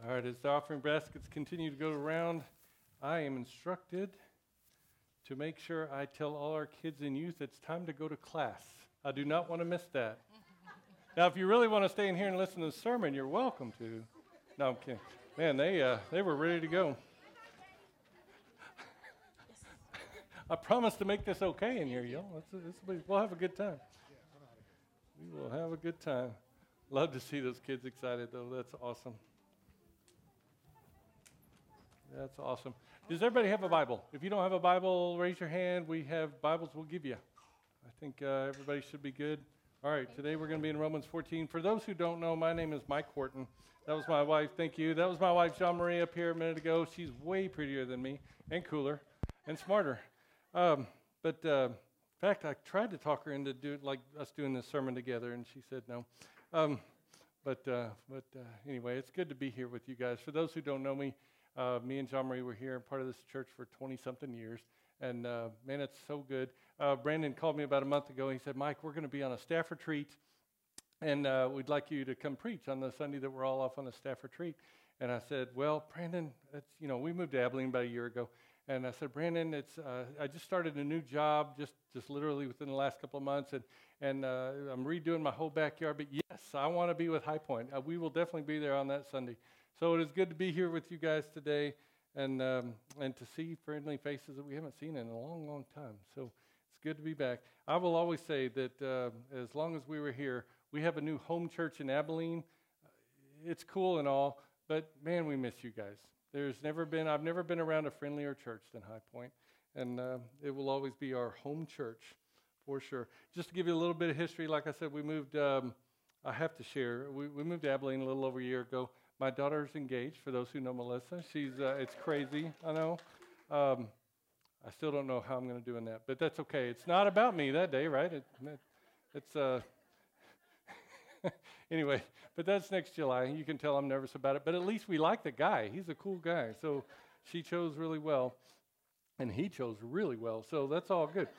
All right, as the offering baskets continue to go around, I am instructed to make sure I tell all our kids and youth it's time to go to class. I do not want to miss that. Now, if you really want to stay in here and listen to the sermon, you're welcome to. No, I'm kidding. Man, they were ready to go. I promise to make this okay in here, y'all. We'll have a good time. We will have a good time. Love to see those kids excited, though. That's awesome. That's awesome. Does everybody have a Bible? If you don't have a Bible, raise your hand. We have Bibles we'll give you. I think everybody should be good. All right, today we're going to be in Romans 14. For those who don't know, my name is Mike Horton. That was my wife. Thank you. That was my wife, Jean Marie, up here a minute ago. She's way prettier than me and cooler and smarter. In fact, I tried to talk her into like us doing this sermon together, and she said no. Anyway, it's good to be here with you guys. For those who don't know me, me and Jean Marie were here, part of this church for 20-something years, and man, it's so good. Brandon called me about a month ago. He said, Mike, we're going to be on a staff retreat, and we'd like you to come preach on the Sunday that we're all off on a staff retreat. And I said, well, Brandon, we moved to Abilene about a year ago. And I said, Brandon, I just started a new job, just literally within the last couple of months, and I'm redoing my whole backyard. But yes, I want to be with High Point. We will definitely be there on that Sunday. So it is good to be here with you guys today, and to see friendly faces that we haven't seen in a long, long time. So it's good to be back. I will always say that as long as we were here, we have a new home church in Abilene. It's cool and all, but man, we miss you guys. I've never been around a friendlier church than High Point, and it will always be our home church for sure. Just to give you a little bit of history, like I said, we moved, I have to share, we moved to Abilene a little over a year ago. My daughter's engaged, for those who know Melissa. It's crazy, I know. I still don't know how I'm going to do in that, but that's okay. It's not about me that day, right? Anyway, but that's next July. You can tell I'm nervous about it, but at least we like the guy. He's a cool guy. So she chose really well, and he chose really well. So that's all good.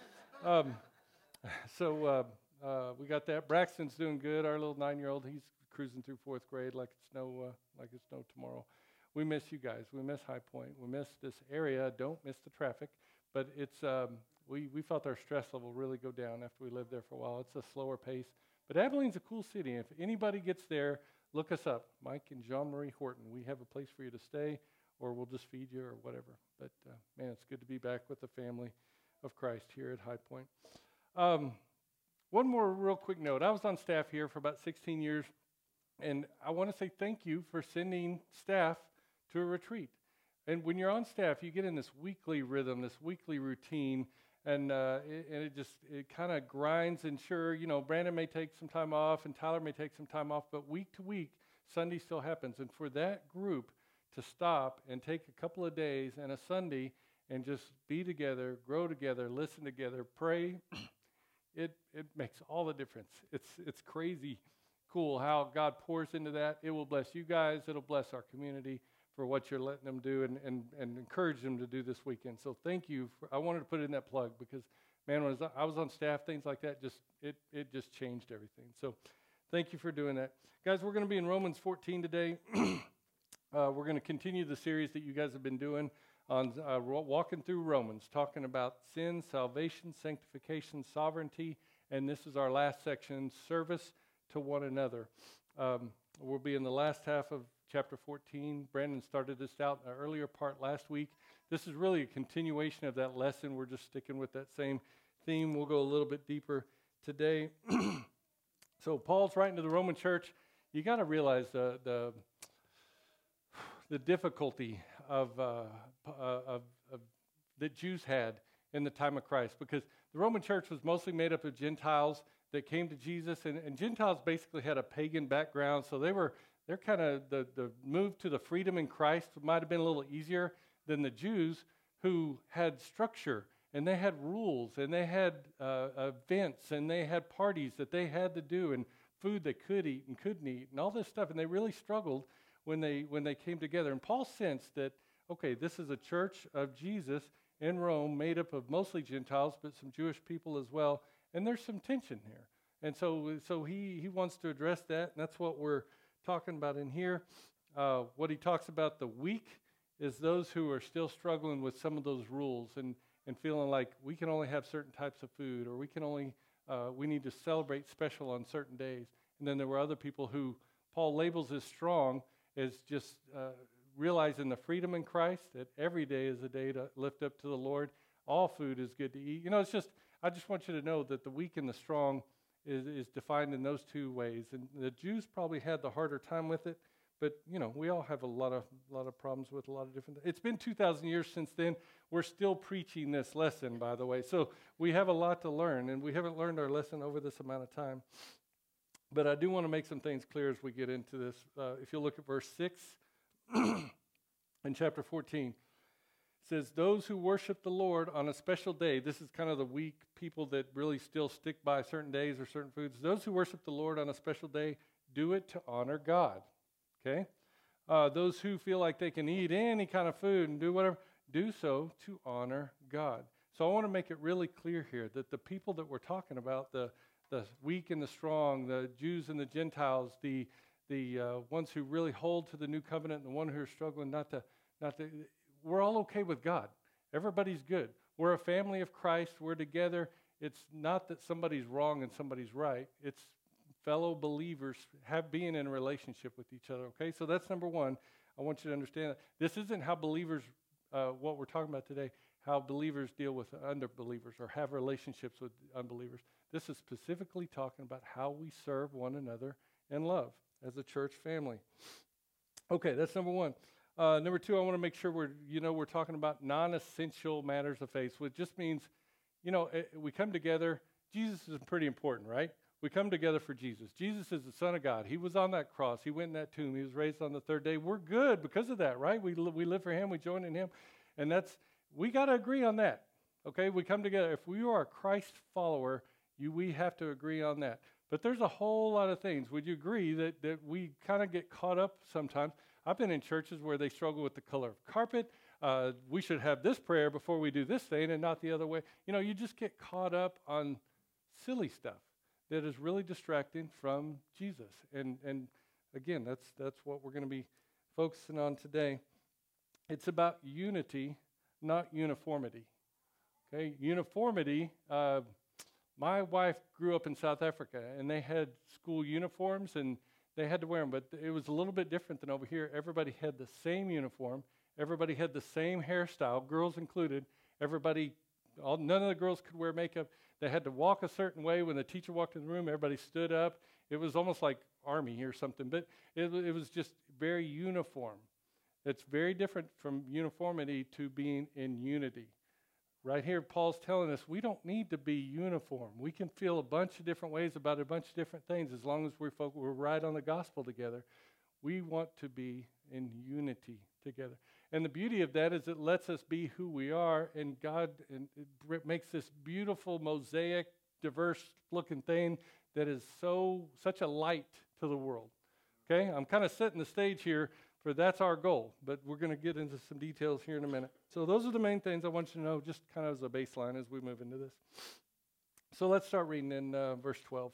We got that. Braxton's doing good. Our little 9-year-old, he's cruising through 4th grade like it's no tomorrow. We miss you guys. We miss High Point. We miss this area. Don't miss the traffic. But it's we felt our stress level really go down after we lived there for a while. It's a slower pace. But Abilene's a cool city. If anybody gets there, look us up, Mike and Jean Marie Horton. We have a place for you to stay, or we'll just feed you or whatever. But, man, it's good to be back with the family of Christ here at High Point. One more real quick note. I was on staff here for about 16 years, and I want to say thank you for sending staff to a retreat. And when you're on staff, you get in this weekly rhythm, this weekly routine, and it kind of grinds. And sure, Brandon may take some time off and Tyler may take some time off, but week to week, Sunday still happens. And for that group to stop and take a couple of days and a Sunday and just be together, grow together, listen together, pray, it makes all the difference. It's crazy cool how God pours into that. It will bless you guys. It'll bless our community for what you're letting them do and encourage them to do this weekend. So thank you. I wanted to put in that plug because, man, when I was on staff, things like that, it just changed everything. So thank you for doing that. Guys, we're going to be in Romans 14 today. We're going to continue the series that you guys have been doing on walking through Romans, talking about sin, salvation, sanctification, sovereignty, and this is our last section, service to one another. We'll be in the last half of chapter 14. Brandon started this out in the earlier part last week. This is really a continuation of that lesson. We're just sticking with that same theme. We'll go a little bit deeper today. So Paul's writing to the Roman church. You got to realize the difficulty of that Jews had in the time of Christ, because the Roman church was mostly made up of Gentiles that came to Jesus, and Gentiles basically had a pagan background, so they're kind of the move to the freedom in Christ might have been a little easier than the Jews, who had structure, and they had rules, and they had events, and they had parties that they had to do, and food they could eat and couldn't eat, and all this stuff, and they really struggled when they came together. And Paul sensed that, okay, this is a church of Jesus in Rome, made up of mostly Gentiles, but some Jewish people as well, and there's some tension here. And so he wants to address that, and that's what we're talking about in here. what he talks about the weak is those who are still struggling with some of those rules and feeling like we can only have certain types of food, or we need to celebrate special on certain days. And then there were other people who Paul labels as strong, as just realizing the freedom in Christ, that every day is a day to lift up to the Lord. All food is good to eat. I just want you to know that the weak and the strong is defined in those two ways. And the Jews probably had the harder time with it, but we all have a lot of problems with a lot of different things. It's been 2,000 years since then. We're still preaching this lesson, by the way. So we have a lot to learn, and we haven't learned our lesson over this amount of time. But I do want to make some things clear as we get into this. If you look at verse 6 in chapter 14, it says, those who worship the Lord on a special day, this is kind of the weak people that really still stick by certain days or certain foods. Those who worship the Lord on a special day do it to honor God. Okay? Those who feel like they can eat any kind of food and do whatever, do so to honor God. So I want to make it really clear here that the people that we're talking about, the weak and the strong, the Jews and the Gentiles, the ones who really hold to the new covenant, and the one who are struggling not to, we're all okay with God. Everybody's good. We're a family of Christ. We're together. It's not that somebody's wrong and somebody's right. It's fellow believers being in a relationship with each other, okay? So that's number one. I want you to understand that. This isn't how believers, what we're talking about today, how believers deal with unbelievers or have relationships with unbelievers. This is specifically talking about how we serve one another in love as a church family. Okay, that's number one. Number two, I want to make sure we're talking about non-essential matters of faith, which just means, we come together. Jesus is pretty important, right? We come together for Jesus. Jesus is the Son of God. He was on that cross. He went in that tomb. He was raised on the third day. We're good because of that, right? We live for Him. We join in Him. And we got to agree on that, okay? We come together. If we are a Christ follower, we have to agree on that. But there's a whole lot of things. Would you agree that we kind of get caught up sometimes? I've been in churches where they struggle with the color of carpet. We should have this prayer before we do this thing and not the other way. You just get caught up on silly stuff that is really distracting from Jesus. And again, that's what we're going to be focusing on today. It's about unity, not uniformity. Okay, uniformity. My wife grew up in South Africa, and they had school uniforms, and they had to wear them, but it was a little bit different than over here. Everybody had the same uniform. Everybody had the same hairstyle, girls included. None of the girls could wear makeup. They had to walk a certain way. When the teacher walked in the room, everybody stood up. It was almost like army or something, but it was just very uniform. It's very different from uniformity to being in unity. Right here, Paul's telling us we don't need to be uniform. We can feel a bunch of different ways about a bunch of different things as long as we're right on the gospel together. We want to be in unity together. And the beauty of that is it lets us be who we are, and God it makes this beautiful, mosaic, diverse-looking thing that is such a light to the world. Okay? I'm kind of setting the stage here for that's our goal, but we're going to get into some details here in a minute. So those are the main things I want you to know, just kind of as a baseline as we move into this. So let's start reading in verse 12.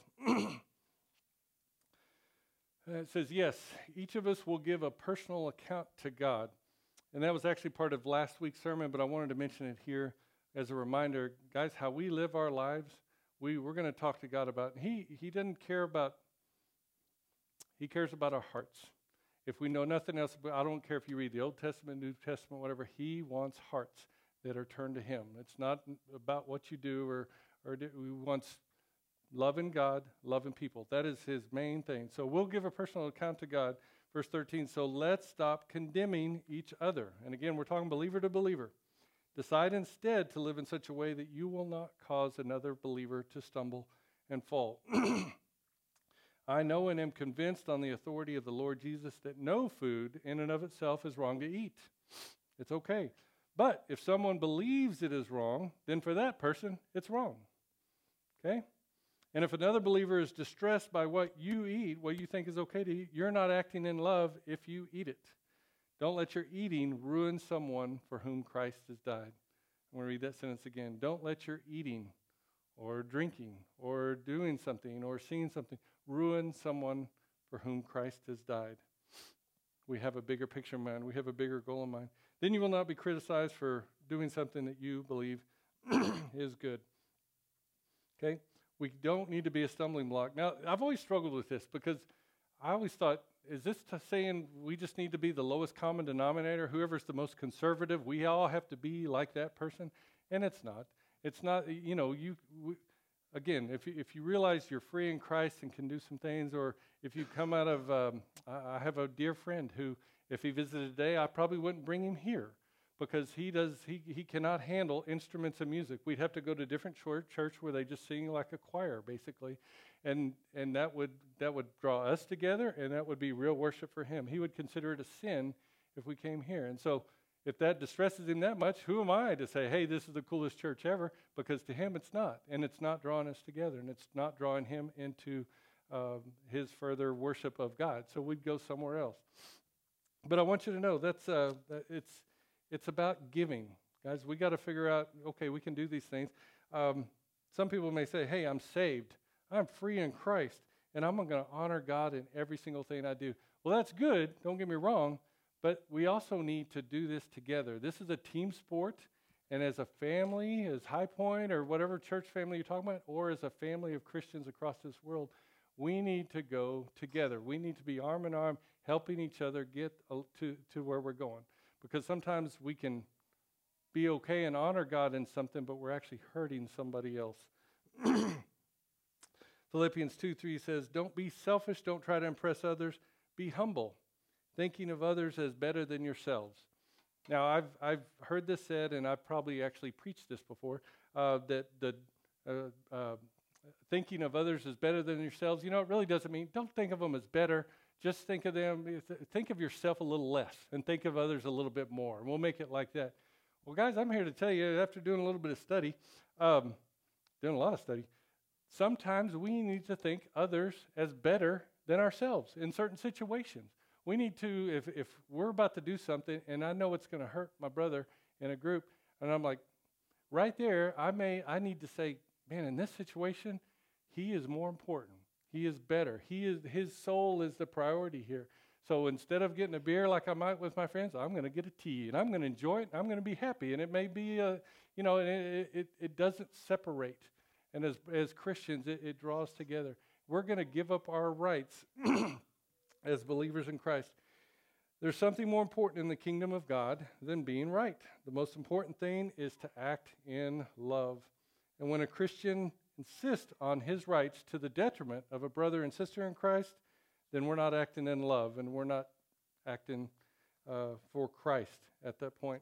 It says, yes, each of us will give a personal account to God. And that was actually part of last week's sermon, but I wanted to mention it here as a reminder. Guys, how we live our lives, we're going to talk to God about. He doesn't care about, He cares about our hearts. If we know nothing else, I don't care if you read the Old Testament, New Testament, whatever, He wants hearts that are turned to Him. It's not about what you do or He wants loving God, loving people. That is His main thing. So we'll give a personal account to God. Verse 13, so let's stop condemning each other. And again, we're talking believer to believer. Decide instead to live in such a way that you will not cause another believer to stumble and fall. I know and am convinced on the authority of the Lord Jesus that no food in and of itself is wrong to eat. It's okay. But if someone believes it is wrong, then for that person, it's wrong. Okay? And if another believer is distressed by what you eat, what you think is okay to eat, you're not acting in love if you eat it. Don't let your eating ruin someone for whom Christ has died. I'm going to read that sentence again. Don't let your eating or drinking or doing something or seeing something ruin someone for whom Christ has died. We have a bigger picture in mind. We have a bigger goal in mind. Then you will not be criticized for doing something that you believe is good. Okay? We don't need to be a stumbling block. Now, I've always struggled with this because I always thought, is this saying we just need to be the lowest common denominator? Whoever's the most conservative, we all have to be like that person? And it's not. It's not, again, if you realize you're free in Christ and can do some things, or if you come out of, I have a dear friend who, if he visited today, I probably wouldn't bring him here because he cannot handle instruments of music. We'd have to go to a different church where they just sing like a choir, basically, and that would draw us together, and that would be real worship for him. He would consider it a sin if we came here, and so if that distresses him that much, who am I to say, hey, this is the coolest church ever? Because to him it's not, and it's not drawing us together, and it's not drawing him into his further worship of God. So we'd go somewhere else. But I want you to know it's about giving. Guys, we got to figure out, okay, we can do these things. Some people may say, hey, I'm saved. I'm free in Christ, and I'm going to honor God in every single thing I do. Well, that's good. Don't get me wrong. But we also need to do this together. This is a team sport, and as a family, as High Point or whatever church family you're talking about, or as a family of Christians across this world, we need to go together. We need to be arm in arm, helping each other get to where we're going. Because sometimes we can be okay and honor God in something, but we're actually hurting somebody else. Philippians 2:3 says, don't be selfish, don't try to impress others, be humble, thinking of others as better than yourselves. Now, I've heard this said, and I've probably actually preached this before, that thinking of others as better than yourselves, it really doesn't mean, don't think of them as better. Just think of yourself a little less, and think of others a little bit more. And we'll make it like that. Well, guys, I'm here to tell you, after doing a little bit of study, doing a lot of study, sometimes we need to think others as better than ourselves in certain situations. We need to, if we're about to do something, and I know it's going to hurt my brother in a group, and I'm like, right there, I need to say, man, in this situation, he is more important. He is better. His soul is the priority here. So instead of getting a beer like I might with my friends, I'm going to get a tea, and I'm going to enjoy it, and I'm going to be happy. And it may be, it doesn't separate. And as Christians, it draws together. We're going to give up our rights as believers in Christ. There's something more important in the kingdom of God than being right. The most important thing is to act in love. And when a Christian insists on his rights to the detriment of a brother and sister in Christ, then we're not acting in love, and we're not acting for Christ at that point.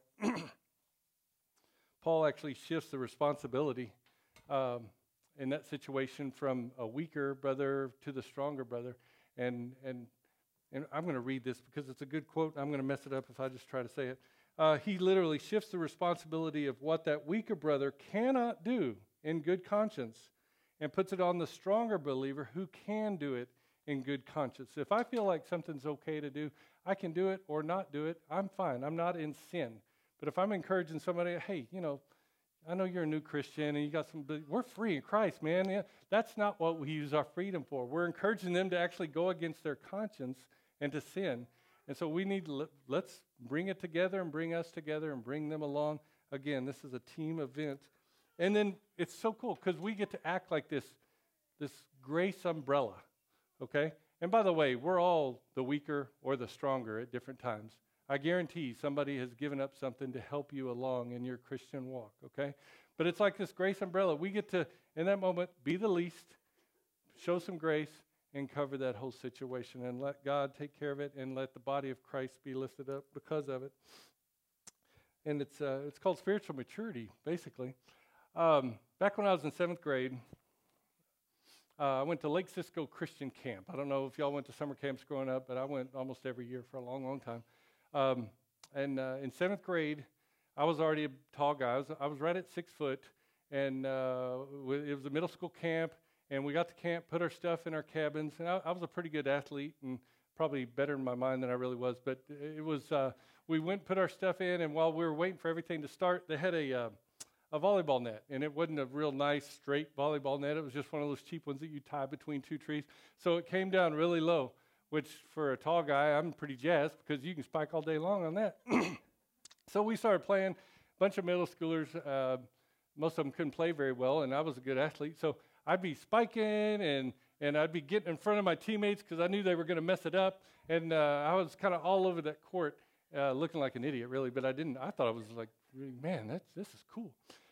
Paul actually shifts the responsibility in that situation from a weaker brother to the stronger brother. And I'm going to read this because it's a good quote. I'm going to mess it up if I just try to say it. He literally shifts the responsibility of what that weaker brother cannot do in good conscience and puts it on the stronger believer who can do it in good conscience. If I feel like something's okay to do, I can do it or not do it. I'm fine. I'm not in sin. But if I'm encouraging somebody, hey, I know you're a new Christian and you got but we're free in Christ, man. Yeah, that's not what we use our freedom for. We're encouraging them to actually go against their conscience and to sin. And so we need let's bring it together and bring us together and bring them along. Again, this is a team event. And then it's so cool because we get to act like this grace umbrella, okay? And by the way, we're all the weaker or the stronger at different times. I guarantee somebody has given up something to help you along in your Christian walk, okay? But it's like this grace umbrella. We get to, in that moment, be the least, show some grace, and cover that whole situation and let God take care of it and let the body of Christ be lifted up because of it. And it's called spiritual maturity, basically. Back when I was in 7th grade, I went to Lake Cisco Christian Camp. I don't know if y'all went to summer camps growing up, but I went almost every year for a long, long time. And in 7th grade, I was already a tall guy. I was right at 6 foot, and it was a middle school camp, and we got to camp, put our stuff in our cabins, and I was a pretty good athlete and probably better in my mind than I really was, but it was, we went, put our stuff in, and while we were waiting for everything to start, they had a volleyball net, and it wasn't a real nice, straight volleyball net. It was just one of those cheap ones that you tie between two trees, so it came down really low. which for a tall guy, I'm pretty jazzed because you can spike all day long on that. So we started playing. A bunch of middle schoolers, most of them couldn't play very well, and I was a good athlete. So I'd be spiking, and I'd be getting in front of my teammates because I knew they were going to mess it up. And I was kind of all over that court, looking like an idiot, really. But I didn't. I thought I was like, man, this is cool.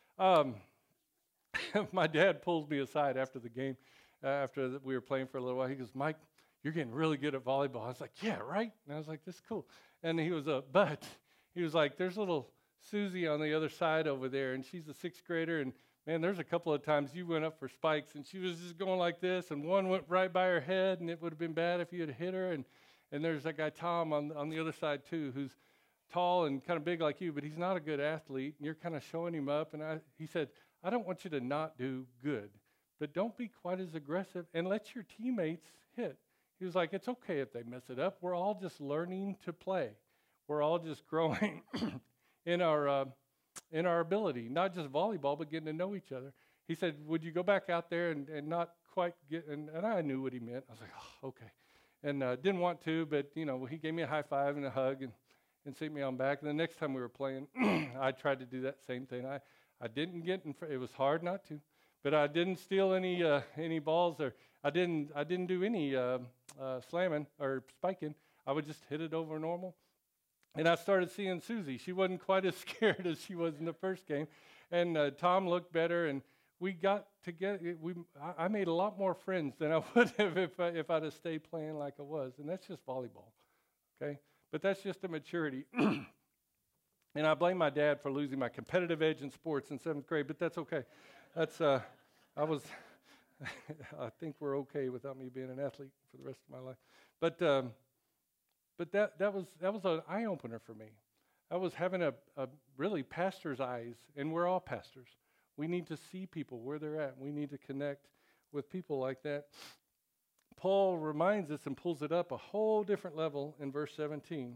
My dad pulls me aside after the game, after we were playing for a little while. He goes, Mike, you're getting really good at volleyball. I was like, yeah, right? And I was like, this is cool. And he was but he was like, there's little Susie on the other side over there, and she's a sixth grader, and man, there's a couple of times you went up for spikes, and she was just going like this, and one went right by her head, and it would have been bad if you had hit her. And there's that guy Tom on the other side too, who's tall and kind of big like you, but he's not a good athlete, and you're kind of showing him up. And he said, I don't want you to not do good, but don't be quite as aggressive, and let your teammates hit. He was like, it's okay if they mess it up. We're all just learning to play. We're all just growing in our ability, not just volleyball, but getting to know each other. He said, would you go back out there and not quite get, and I knew what he meant. I was like, oh, okay. And didn't want to, but, he gave me a high five and a hug and sent me on back. And the next time we were playing, I tried to do that same thing. I didn't get in front. It was hard not to, but I didn't steal any balls, or I didn't do any slamming or spiking. I would just hit it over normal. And I started seeing Susie. She wasn't quite as scared as she was in the first game. And Tom looked better, and we got together. I made a lot more friends than I would have if I'd have stayed playing like I was. And that's just volleyball, okay? But that's just a maturity. And I blame my dad for losing my competitive edge in sports in 7th grade, but that's okay. That's I think we're okay without me being an athlete for the rest of my life. But that was an eye opener for me. I was having a really pastor's eyes, and we're all pastors. We need to see people where they're at. We need to connect with people like that. Paul reminds us and pulls it up a whole different level in verse 17.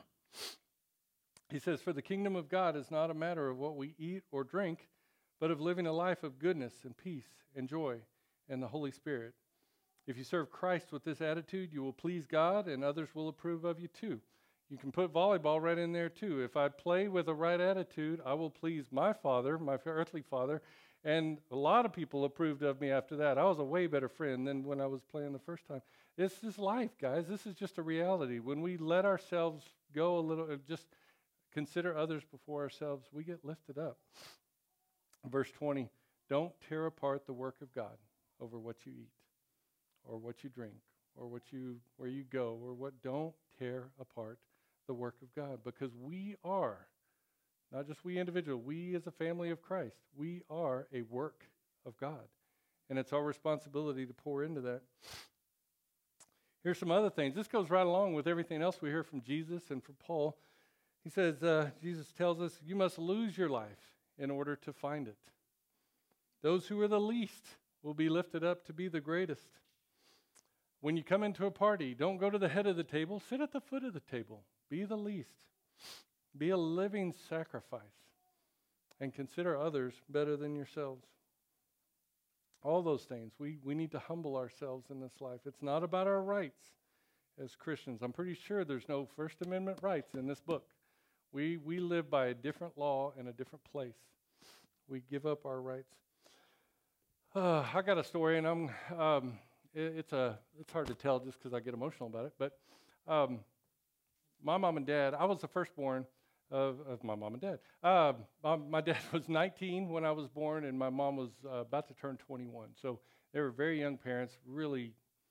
He says, for the kingdom of God is not a matter of what we eat or drink, but of living a life of goodness and peace and joy in the Holy Spirit. If you serve Christ with this attitude, you will please God, and others will approve of you too. You can put volleyball right in there too. If I play with the right attitude, I will please my Father, my earthly Father, and a lot of people approved of me after that. I was a way better friend than when I was playing the first time. This is life, guys. This is just a reality. When we let ourselves go a little, just consider others before ourselves, we get lifted up. Verse 20, don't tear apart the work of God over what you eat, or what you drink, or where you go, or what. Don't tear apart the work of God, because we are, not just we individuals, we as a family of Christ, we are a work of God, and it's our responsibility to pour into that. Here's some other things. This goes right along with everything else we hear from Jesus and from Paul. He says, Jesus tells us, you must lose your life in order to find it. Those who are the least will be lifted up to be the greatest. When you come into a party, don't go to the head of the table. Sit at the foot of the table. Be the least. Be a living sacrifice. And consider others better than yourselves. All those things. We need to humble ourselves in this life. It's not about our rights as Christians. I'm pretty sure there's no First Amendment rights in this book. We live by a different law in a different place. We give up our rights. I got a story, and it's hard to tell just because I get emotional about it. But my mom and dad, I was the firstborn of my mom and dad. My dad was 19 when I was born, and my mom was about to turn 21. So they were very young parents, really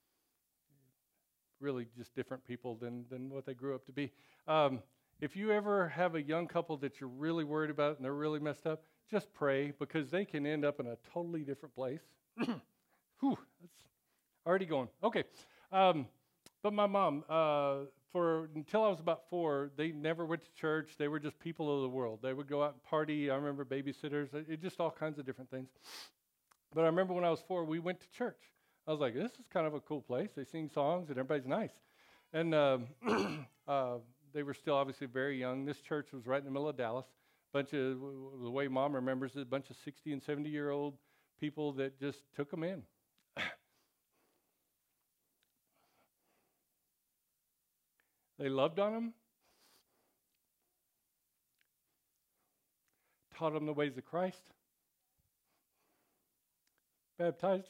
just different people than what they grew up to be. If you ever have a young couple that you're really worried about and they're really messed up, just pray, because they can end up in a totally different place. Whew, that's already going. Okay. But my mom, until I was about 4, they never went to church. They were just people of the world. They would go out and party. I remember babysitters. It just all kinds of different things. But I remember when I was 4, we went to church. I was like, this is kind of a cool place. They sing songs and everybody's nice. And they were still obviously very young. This church was right in the middle of Dallas. The way Mom remembers it, a bunch of 60 and 70-year-old people that just took them in. They loved on them, taught them the ways of Christ, baptized.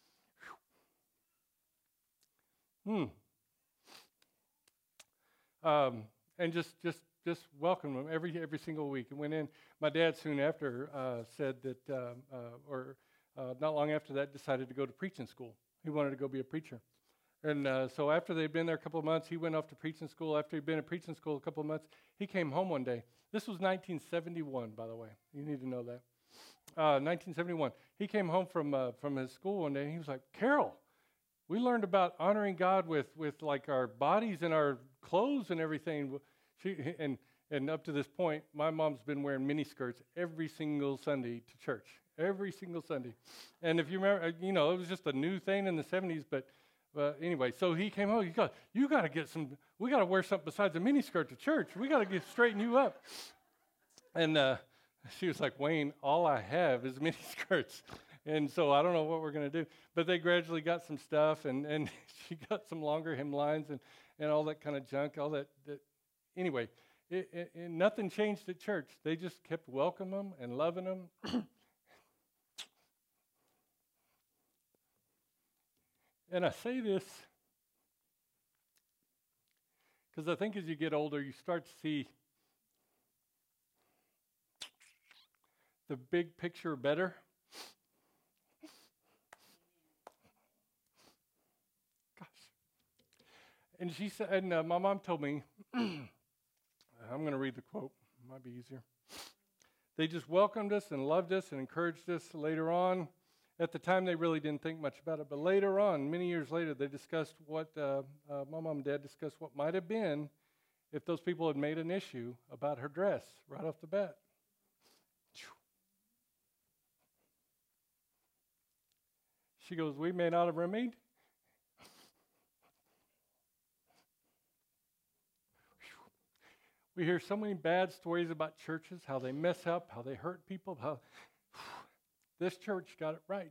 And just welcome them every single week. And went in. My dad soon after said that, not long after that, decided to go to preaching school. He wanted to go be a preacher. And so after they'd been there a couple of months, he went off to preaching school. After he'd been at preaching school a couple of months, he came home one day. This was 1971, by the way. You need to know that. 1971. He came home from his school one day, and he was like, Carol, we learned about honoring God with like our bodies and our clothes and everything. And up to this point, my mom's been wearing mini skirts every single Sunday to church, every single Sunday. And if you remember, it was just a new thing in the 70s. But anyway, so he came home. He goes, we got to wear something besides a mini skirt to church. We got to straighten you up. And she was like, Wayne, all I have is mini skirts. And so I don't know what we're going to do. But they gradually got some stuff, and she got some longer hemlines and all that kind of junk, all that. Anyway, nothing changed at church. They just kept welcoming them and loving them. And I say this because I think as you get older, you start to see the big picture better. Gosh. And she said, and my mom told me, I'm going to read the quote. It might be easier. They just welcomed us and loved us and encouraged us later on. At the time, they really didn't think much about it. But later on, many years later, they discussed what, my mom and dad discussed what might have been if those people had made an issue about her dress right off the bat. She goes, we may not have remained. We hear so many bad stories about churches, how they mess up, how they hurt people, how this church got it right.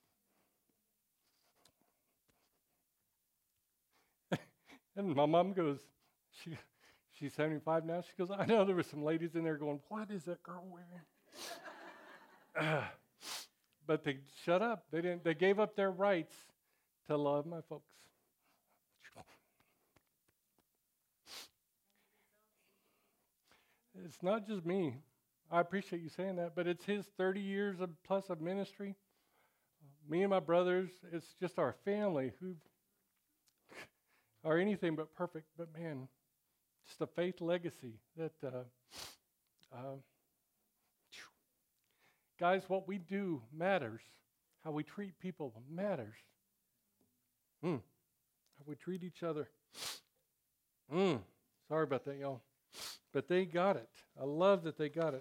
And my mom goes, she's 75 now. She goes, I know there were some ladies in there going, what is that girl wearing? But they shut up. They gave up their rights to love my folks. It's not just me. I appreciate you saying that, but it's his 30 years plus of ministry. Me and my brothers, it's just our family who are anything but perfect. But man, just a faith legacy that, guys, what we do matters. How we treat people matters. How we treat each other. Sorry about that, y'all. But they got it. I love that they got it.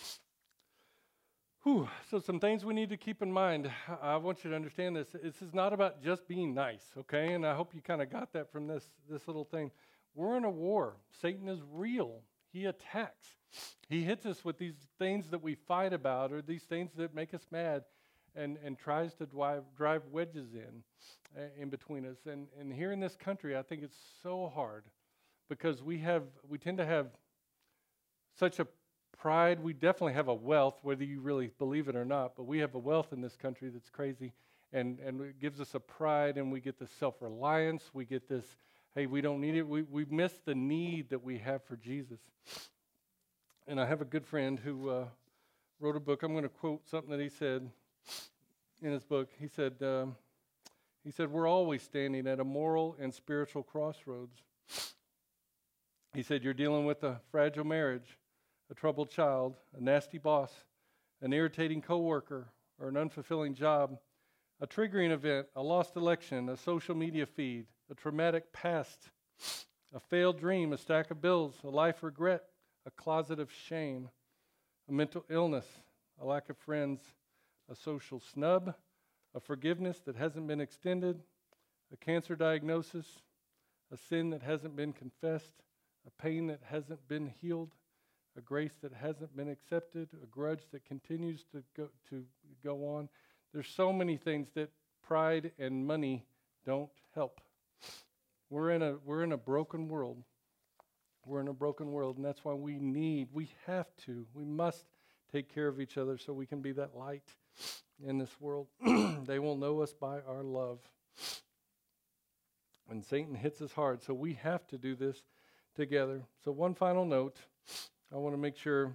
So some things we need to keep in mind. I want you to understand this. This is not about just being nice, okay? And I hope you kind of got that from this little thing. We're in a war. Satan is real. He attacks. He hits us with these things that we fight about or these things that make us mad and tries to drive wedges in between us. And here in this country, I think it's so hard because we tend to have such a pride. We definitely have a wealth, whether you really believe it or not, but we have a wealth in this country that's crazy, and it gives us a pride, and we get this self-reliance. We get this, hey, we don't need it. We miss the need that we have for Jesus. And I have a good friend who wrote a book. I'm going to quote something that he said in his book. He said, we're always standing at a moral and spiritual crossroads. He said, you're dealing with a fragile marriage, a troubled child, a nasty boss, an irritating coworker, or an unfulfilling job, a triggering event, a lost election, a social media feed, a traumatic past, a failed dream, a stack of bills, a life regret, a closet of shame, a mental illness, a lack of friends, a social snub, a forgiveness that hasn't been extended, a cancer diagnosis, a sin that hasn't been confessed, a pain that hasn't been healed, a grace that hasn't been accepted, a grudge that continues to go on. There's so many things that pride and money don't help. We're in a broken world, We're in a broken world, and that's why we must take care of each other so we can be that light in this world. They will know us by our love. And Satan hits us hard, so we have to do this together. So one final note, I want to make sure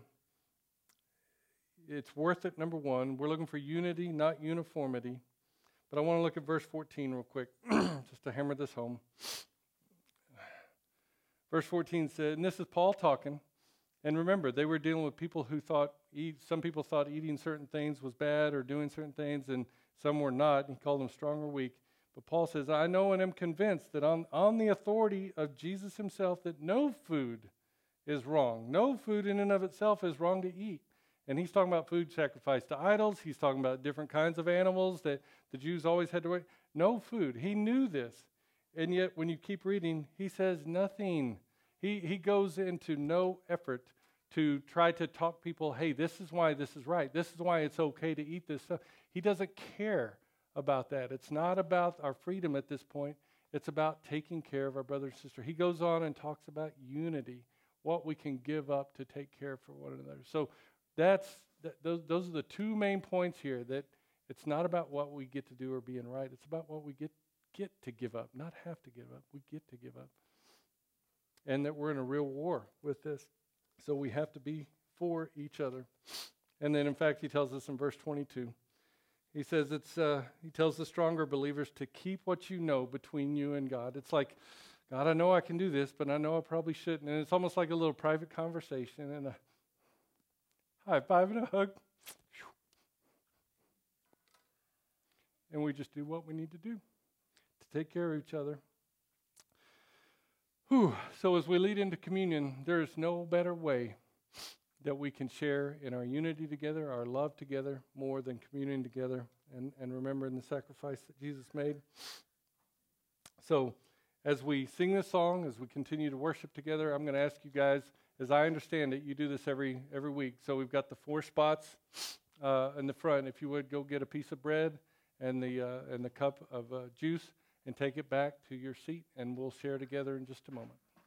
it's worth it. Number one, we're looking for unity, not uniformity. But I want to look at verse 14 real quick, just to hammer this home. Verse 14 said, and this is Paul talking, and remember, they were dealing with people who thought, some people thought eating certain things was bad or doing certain things, and some were not. He called them strong or weak. But Paul says, I know and am convinced that on the authority of Jesus himself, that no food is wrong. No food in and of itself is wrong to eat. And he's talking about food sacrificed to idols. He's talking about different kinds of animals that the Jews always had to eat. No food. He knew this. And yet, when you keep reading, he says nothing. He goes into no effort to try to talk people, hey, this is why this is right. This is why it's okay to eat this stuff. He doesn't care about that. It's not about our freedom at this point. It's about taking care of our brother and sister. He goes on and talks about unity, what we can give up to take care for one another. So those are the two main points here, that it's not about what we get to do or being right. It's about what we get to give up, not have to give up. We get to give up. And that we're in a real war with this. So we have to be for each other. And then, in fact, he tells us in verse 22, he says he tells the stronger believers to keep what you know between you and God. It's like, God, I know I can do this, but I know I probably shouldn't. And it's almost like a little private conversation and a high five and a hug. And we just do what we need to do to take care of each other. So as we lead into communion, there is no better way that we can share in our unity together, our love together, more than communing together and remembering the sacrifice that Jesus made. So as we sing this song, as we continue to worship together, I'm going to ask you guys, as I understand it, you do this every week. So we've got the 4 spots in the front. If you would, go get a piece of bread and the cup of juice, and take it back to your seat, and we'll share together in just a moment.